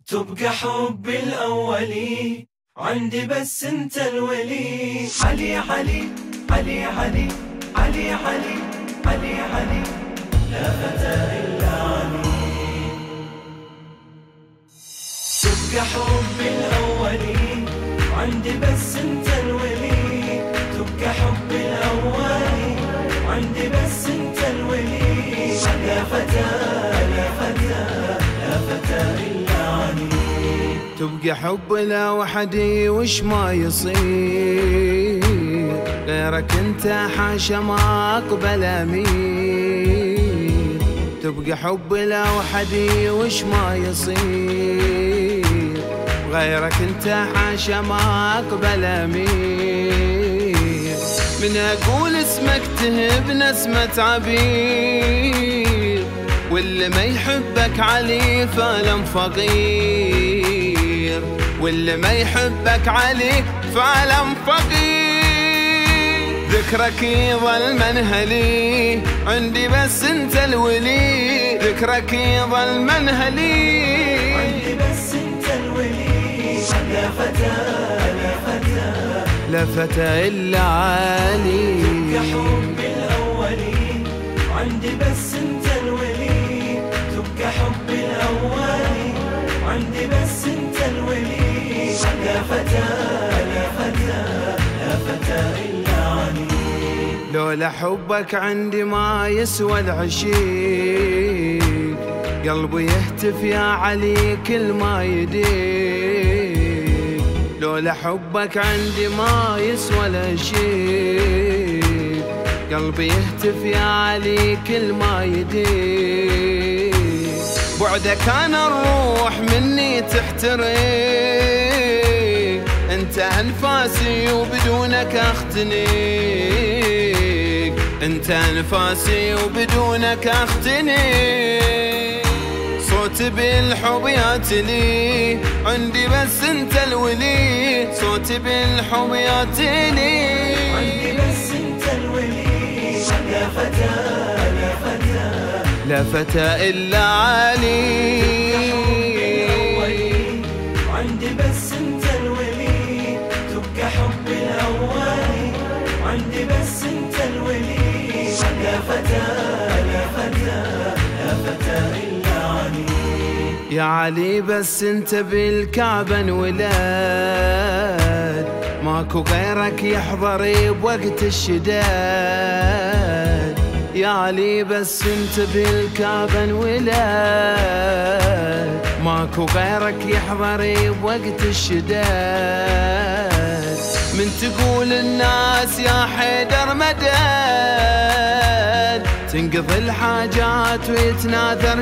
تبقى حبي الأولي عندي بس انت الولي. علي علي علي علي علي علي علي علي لا فتى إلا علي. تبقى حبي الأولي عندي بس انت الولي. تبقى حبي الأولي عندي بس انت الولي. لا فتى لا فتى لا فتى إلا علي. تبقى حب لا وحدي وش ما يصير غيرك انت حاشا ما اقبل امير. تبقى حب لا وحدي وش ما يصير غيرك انت حاشا ما اقبل امير. من اقول اسمك تهب نسمة عبير واللي ما يحبك علي فعلا فقير. واللي ما يحبك علي فعلا فقير. ذكرك يظل منهلي عندي بس انت الولي. ذكرك يظل منهلي عندي بس انت الولي. لا فتى لا فتى لا فتى إلا علي. تبقى حبي الأولي عندي بس انت الولي. تبقى حبي الأولي عندي بس انت الولي. لا فتى لا فتى لا فتى إلا علي. لولا حبك عندي ما يسوى العشيق. قلبي يهتف يا علي كل ما يديك. لولا حبك عندي ما يسوى العشيق. قلبي يهتف يا علي كل ما يديك. بعدك انا الروح مني تحترق. انت انفاسي وبدونك اختنق. انت انفاسي وبدونك اختنق. صوتي بالحب ياتلي عندي بس انت الولي. صوتي بالحب ياتلي عندي بس انت الولي. لا فتى لا فتى لا فتى إلا علي. عندي بس انت الولي. تبقى حبي الأولي عندي بس انت الولي. لا فتى لا فتى لا فتى إلا علي. يا علي بس انت بالكعبة انولد. ماكو غيرك يحضر بوقت الشداد. يا علي بس انت بالكعبة انولد. ماكو غيرك يحضر بوقت الشداد. من تقول الناس يا حيدر مدد. تنقضي الحاجات ويتناثر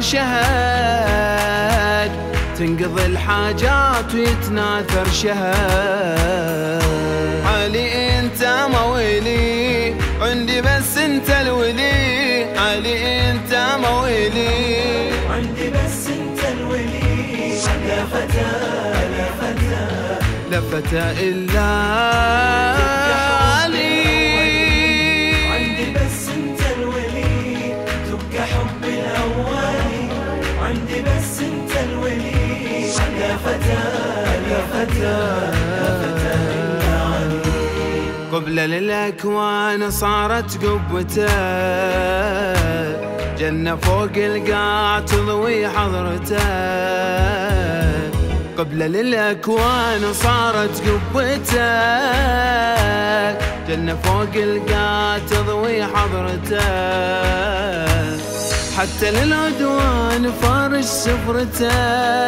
شهد. تنقضي الحاجات ويتناثر شهد. علي انت مويلي عندي بس انت الولي. علي انت مويلي عندي بس انت الولي. لا فتى لا فتى لا فتى إلا علي. عندي بس انت الولي. تبقى حبي الأولي عندي بس انت الولي. لا فتى لا فتى لا فتى إلا علي. قبل للأكوان صارت قبته. جنة فوق القاع تضوي حضرته. قبل للأكوان صارت قبته. جنة فوق القاع تضوي حضرته. حتى للعدوان فارش سفرته.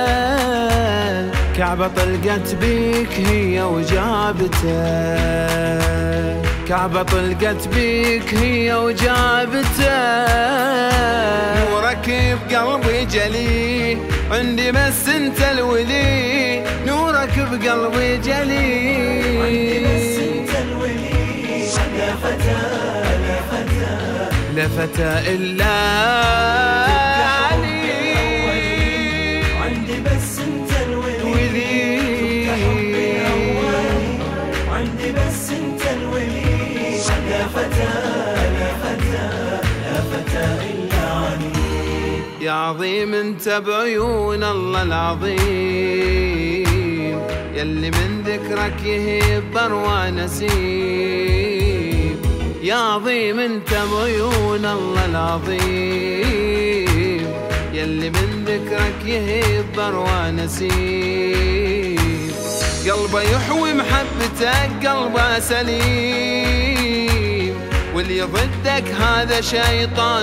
كعبة طلقت بيك هي وجابته. كعبة طلقت بيك هي وجابته. نورك بقلبي جلي عندي بس انت الولي. نورك بقلبي جلي عندي بس انت الولي. لا فتى لا فتى لا فتى إلا علي. عندي بس انت الولي. تبقى حبي الأولي عندي بس انت الولي. لا فتى لا فتى لا فتى إلا علي. يا عظيم انت بعيون الله العظيم، يلي من ذكرك يهيب بروى نسيم. يا عظيم انت بعيون الله العظيم، يلي من ذكرك يهيب بروى نسيم. قلبه يحوي محبتك قلبه سليم، واللي ضدك هذا شيطان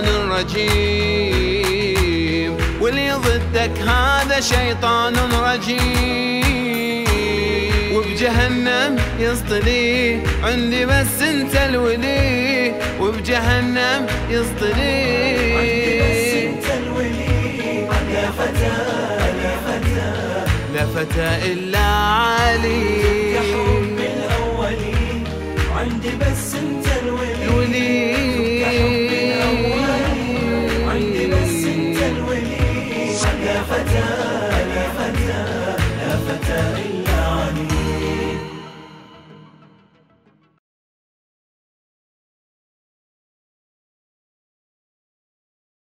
رجيم، واللي ضدك هذا شيطان رجيم. وبجهنم يصطلي عندي بس انت الولي، وبجهنم يصطلي عندي بس انت الولي. يا فتى يا فتى لا فتى إلا علي، يا حب الأولي عندي بس انت الولي. يا حب الأولي عندي بس انت الولي. يا فتى